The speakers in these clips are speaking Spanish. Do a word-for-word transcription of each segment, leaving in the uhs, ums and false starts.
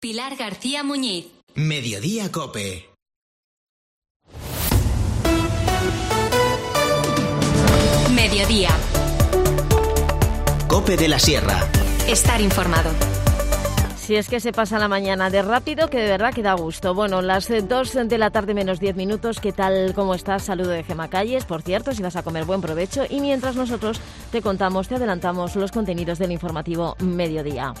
Pilar García Muñiz. Mediodía COPE. Mediodía. COPE de la Sierra. Estar informado. Si es que se pasa la mañana de rápido, que de verdad que da gusto. Bueno, las dos de la tarde menos diez minutos. ¿Qué tal? ¿Cómo estás? Saludo de Gemma Calles. Por cierto, si vas a comer, buen provecho. Y mientras nosotros te contamos, te adelantamos los contenidos del informativo Mediodía.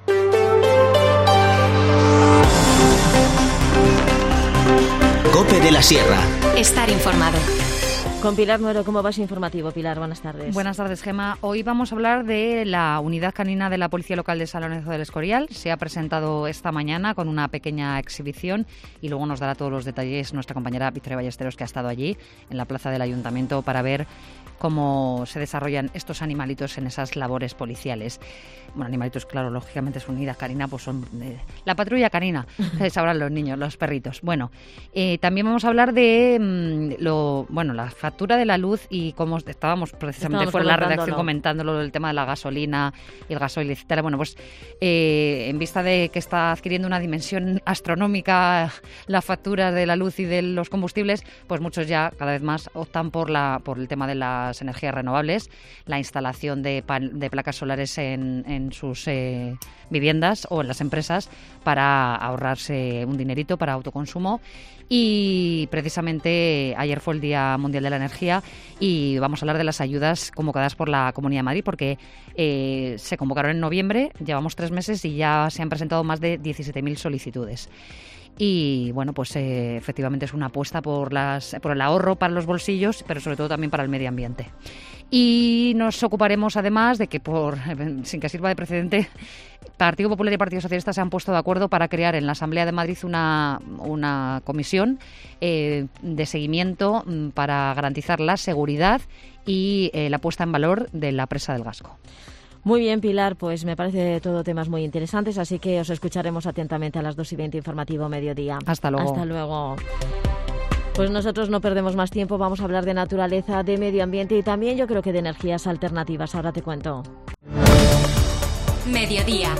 COPE de la Sierra. Estar informado. Con Pilar Nuero, ¿cómo vas informativo? Pilar, buenas tardes. Buenas tardes, Gemma. Hoy vamos a hablar de la unidad canina de la Policía Local de San Lorenzo del Escorial. Se ha presentado esta mañana con una pequeña exhibición y luego nos dará todos los detalles nuestra compañera Victoria Ballesteros, que ha estado allí en la plaza del Ayuntamiento para ver cómo se desarrollan estos animalitos en esas labores policiales. Bueno, animalitos, claro, lógicamente es unidad canina, pues son eh, la patrulla canina, sabrán los niños, los perritos. Bueno, eh, también vamos a hablar de mmm, lo, bueno, la factura de la luz y cómo estábamos precisamente Estábamos fuera de la redacción comentándolo, el tema de la gasolina y el gasoil, etcétera. Bueno, pues eh, en vista de que está adquiriendo una dimensión astronómica la factura de la luz y de los combustibles, pues muchos ya cada vez más optan por la por el tema de las energías renovables, la instalación de, pan, de placas solares en, en sus eh, viviendas o en las empresas para ahorrarse un dinerito para autoconsumo. Y precisamente ayer fue el Día Mundial de la Energía y vamos a hablar de las ayudas convocadas por la Comunidad de Madrid porque eh, se convocaron en noviembre, llevamos tres meses y ya se han presentado más de diecisiete mil solicitudes. Y bueno, pues eh, efectivamente es una apuesta por, las, por el ahorro para los bolsillos, pero sobre todo también para el medio ambiente. Y nos ocuparemos además de que, por sin que sirva de precedente, Partido Popular y Partido Socialista se han puesto de acuerdo para crear en la Asamblea de Madrid una, una comisión eh, de seguimiento para garantizar la seguridad y eh, la puesta en valor de la presa del Gasco. Muy bien, Pilar, pues me parece todo temas muy interesantes, así que os escucharemos atentamente a las dos y veinte informativo Mediodía. Hasta luego. Hasta luego. Pues nosotros no perdemos más tiempo, vamos a hablar de naturaleza, de medio ambiente y también yo creo que de energías alternativas. Ahora te cuento. Mediodía.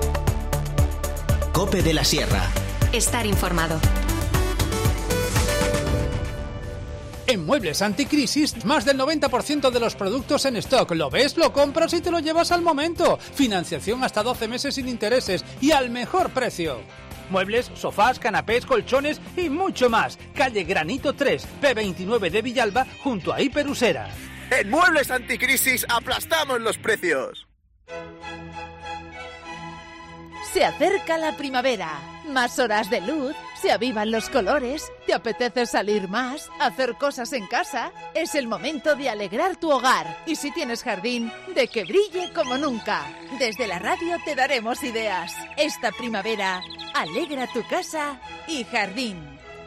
COPE de la Sierra. Estar informado. En Muebles Anticrisis, más del noventa por ciento de los productos en stock. ¿Lo ves? Lo compras y te lo llevas al momento. Financiación hasta doce meses sin intereses y al mejor precio. Muebles, sofás, canapés, colchones y mucho más. Calle Granito tres, P veintinueve de Villalba, junto a Hiperusera. En Muebles Anticrisis aplastamos los precios. Se acerca la primavera, más horas de luz, se avivan los colores, te apetece salir más, hacer cosas en casa. Es el momento de alegrar tu hogar y si tienes jardín, de que brille como nunca. Desde la radio te daremos ideas. Esta primavera, alegra tu casa y jardín.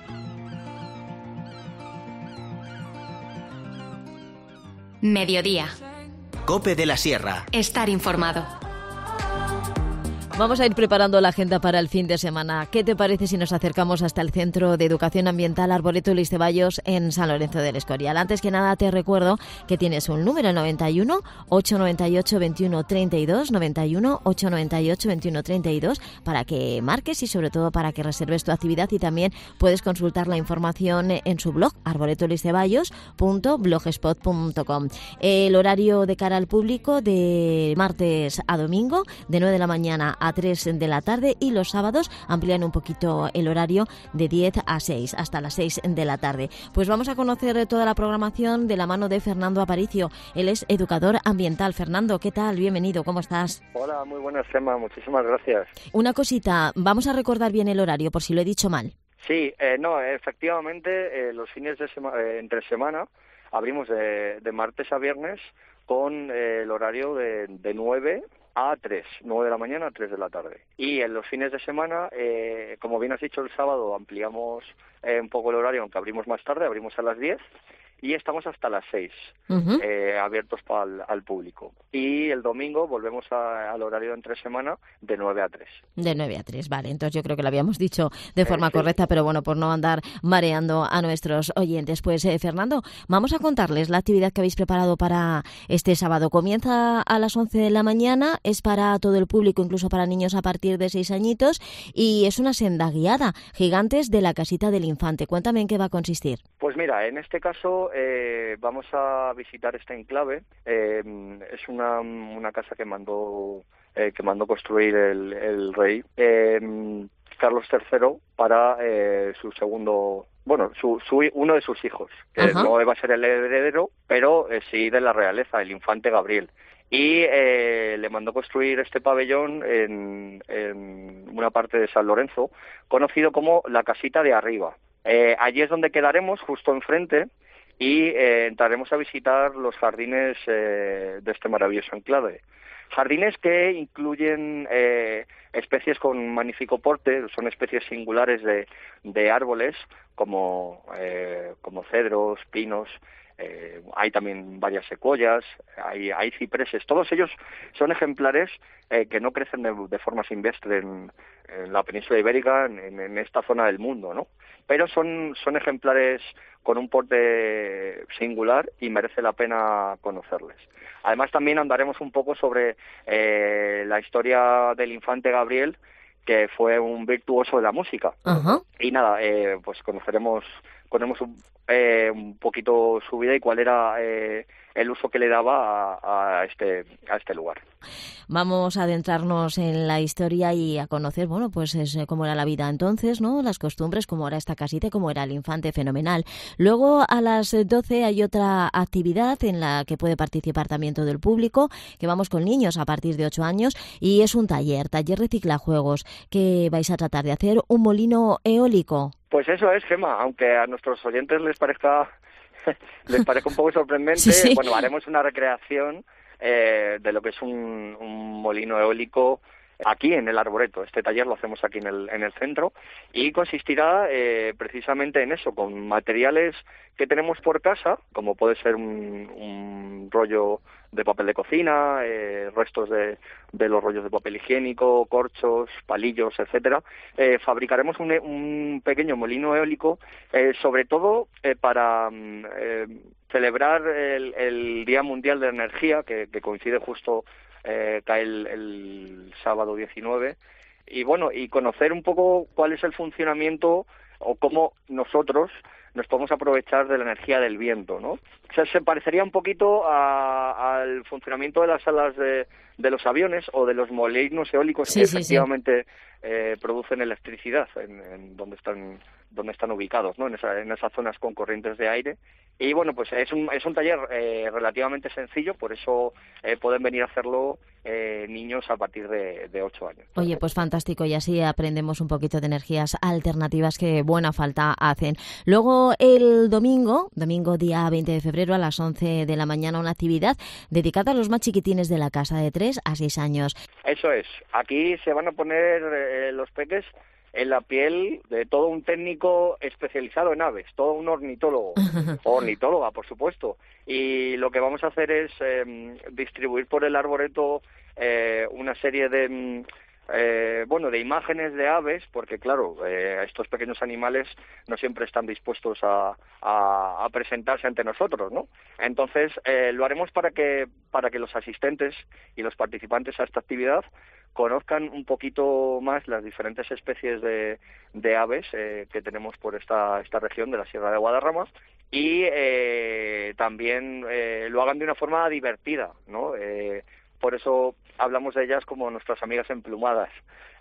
Mediodía. COPE de la Sierra. Estar informado. Vamos a ir preparando la agenda para el fin de semana. ¿Qué te parece si nos acercamos hasta el Centro de Educación Ambiental Arboreto Luis Ceballos en San Lorenzo del Escorial? Antes que nada te recuerdo que tienes un número noventa y uno, ochocientos noventa y ocho, veintiuno treinta y dos, noventa y uno, ochocientos noventa y ocho, veintiuno treinta y dos para que marques y sobre todo para que reserves tu actividad y también puedes consultar la información en su blog arboreto luis ceballos punto blogspot punto com. El horario de cara al público de martes a domingo de nueve de la mañana a a tres de la tarde y los sábados amplían un poquito el horario de diez a seis, hasta las seis de la tarde. Pues vamos a conocer toda la programación de la mano de Fernando Aparicio. Él es educador ambiental. Fernando, ¿qué tal? Bienvenido, ¿cómo estás? Hola, muy buenas, Gemma, muchísimas gracias. Una cosita, vamos a recordar bien el horario por si lo he dicho mal. Sí, eh, no, efectivamente, eh, los fines de semana, eh, entre semana abrimos de, de martes a viernes con eh, el horario de, de nueve a tres, nueve de la mañana a tres de la tarde. Y en los fines de semana, eh, como bien has dicho, el sábado ampliamos eh, un poco el horario, aunque abrimos más tarde, abrimos a las diez, y estamos hasta las seis, Uh-huh. eh, abiertos pa al, al público. Y el domingo volvemos a, al horario de entre semana de nueve a tres. De nueve a tres, vale. Entonces yo creo que lo habíamos dicho de forma Eh, sí. correcta, pero bueno, por no andar mareando a nuestros oyentes. Pues eh, Fernando, vamos a contarles la actividad que habéis preparado para este sábado. Comienza a las once de la mañana, es para todo el público, incluso para niños a partir de seis añitos, y es una senda guiada, Gigantes de la Casita del Infante. Cuéntame en qué va a consistir. Pues mira, en este caso eh, vamos a visitar este enclave. Eh, es una, una casa que mandó eh, que mandó construir el, el rey eh, Carlos tercero para eh, su segundo, bueno, su, su uno de sus hijos, que Ajá. no va a ser el heredero, pero eh, sí de la realeza, el infante Gabriel. Y eh, le mandó construir este pabellón en, en una parte de San Lorenzo, conocido como la Casita de Arriba. Eh, allí es donde quedaremos, justo enfrente, y eh, entraremos a visitar los jardines eh, de este maravilloso enclave. Jardines que incluyen eh, especies con magnífico porte, son especies singulares de, de árboles como, eh, como cedros, pinos. Eh, hay también varias secuoyas, hay, hay cipreses. Todos ellos son ejemplares eh, que no crecen de, de forma silvestre en, en la península ibérica, en, en esta zona del mundo, ¿no? Pero son, son ejemplares con un porte singular y merece la pena conocerles. Además, también andaremos un poco sobre eh, la historia del infante Gabriel, que fue un virtuoso de la música. Ajá. Y nada, eh, pues conoceremos, conoceremos un, eh, un poquito su vida y cuál era eh, el uso que le daba a, a, este, a este lugar. Vamos a adentrarnos en la historia y a conocer, bueno, pues es, eh, cómo era la vida entonces, ¿no? Las costumbres, cómo era esta casita y cómo era el infante, fenomenal. Luego a las doce hay otra actividad en la que puede participar también todo el público, que vamos con niños a partir de ocho años, y es un taller, taller reciclajuegos, que vais a tratar de hacer un molino eólico. Pues eso es, Gemma, aunque a nuestros oyentes les parezca les parezca un poco sorprendente, Sí, sí. bueno, haremos una recreación eh, de lo que es un, un molino eólico aquí en el Arboreto. Este taller lo hacemos aquí en el, en el centro y consistirá eh, precisamente en eso, con materiales que tenemos por casa, como puede ser un, un rollo de papel de cocina, eh, restos de, de los rollos de papel higiénico, corchos, palillos, etcétera. Eh, fabricaremos un, un pequeño molino eólico, eh, sobre todo eh, para mm, eh, celebrar el, el Día Mundial de la Energía, que, que coincide justo, eh, cae el, el sábado diecinueve, y bueno, y conocer un poco cuál es el funcionamiento o cómo nosotros nos podemos aprovechar de la energía del viento, ¿no? O sea, se parecería un poquito a, al funcionamiento de las alas de, de los aviones o de los molinos eólicos, Sí, que sí, efectivamente eh, producen electricidad en, en donde están donde están ubicados, ¿no? En, esa, en esas zonas con corrientes de aire. Y bueno, pues es un, es un taller eh, relativamente sencillo, por eso eh, pueden venir a hacerlo eh, niños a partir de, de ocho años. Oye, pues fantástico, y así aprendemos un poquito de energías alternativas que buena falta hacen. Luego el domingo, domingo día veinte de febrero a las once de la mañana, una actividad dedicada a los más chiquitines de la casa, de tres a seis años. Eso es. Aquí se van a poner eh, los peques en la piel de todo un técnico especializado en aves, todo un ornitólogo, o ornitóloga, por supuesto. Y lo que vamos a hacer es eh, distribuir por el arboreto eh, una serie de, eh, bueno, de imágenes de aves, porque claro, eh, estos pequeños animales no siempre están dispuestos a, a, a presentarse ante nosotros, ¿no? Entonces eh, lo haremos para que para que los asistentes y los participantes a esta actividad conozcan un poquito más las diferentes especies de, de aves eh, que tenemos por esta, esta región de la Sierra de Guadarrama, y eh, también eh, lo hagan de una forma divertida, ¿no? Eh, por eso hablamos de ellas como nuestras amigas emplumadas.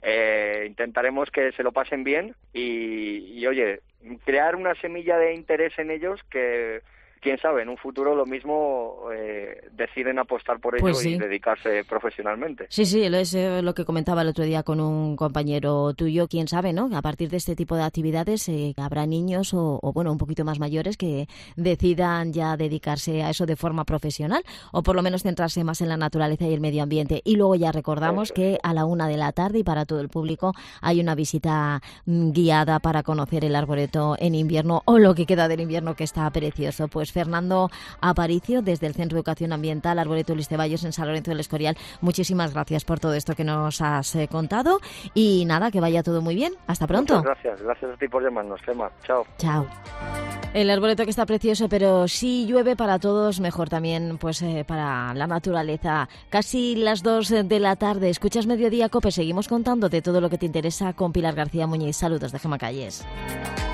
Eh, intentaremos que se lo pasen bien y, y, oye, crear una semilla de interés en ellos que, quién sabe, en un futuro lo mismo eh, deciden apostar por ello, Pues sí. y dedicarse profesionalmente. Sí, sí, es eh, lo que comentaba el otro día con un compañero tuyo, quién sabe, ¿no? A partir de este tipo de actividades eh, habrá niños o, o, bueno, un poquito más mayores que decidan ya dedicarse a eso de forma profesional, o por lo menos centrarse más en la naturaleza y el medio ambiente. Y luego ya recordamos Eso. que a la una de la tarde y para todo el público hay una visita mm, guiada para conocer el arboreto en invierno, o lo que queda del invierno, que está precioso. Pues Pues Fernando Aparicio, desde el Centro de Educación Ambiental Arboreto Luis Ceballos en San Lorenzo del Escorial, muchísimas gracias por todo esto que nos has eh, contado y nada, que vaya todo muy bien. Hasta pronto. Muchas gracias, gracias a ti por llamarnos, Gemma. Chao. Chao. El arboreto que está precioso, pero si llueve para todos, mejor también pues eh, para la naturaleza. Casi las dos de la tarde, escuchas Mediodía Cope, seguimos contándote todo lo que te interesa con Pilar García Muñiz. Saludos de Gemma Calles.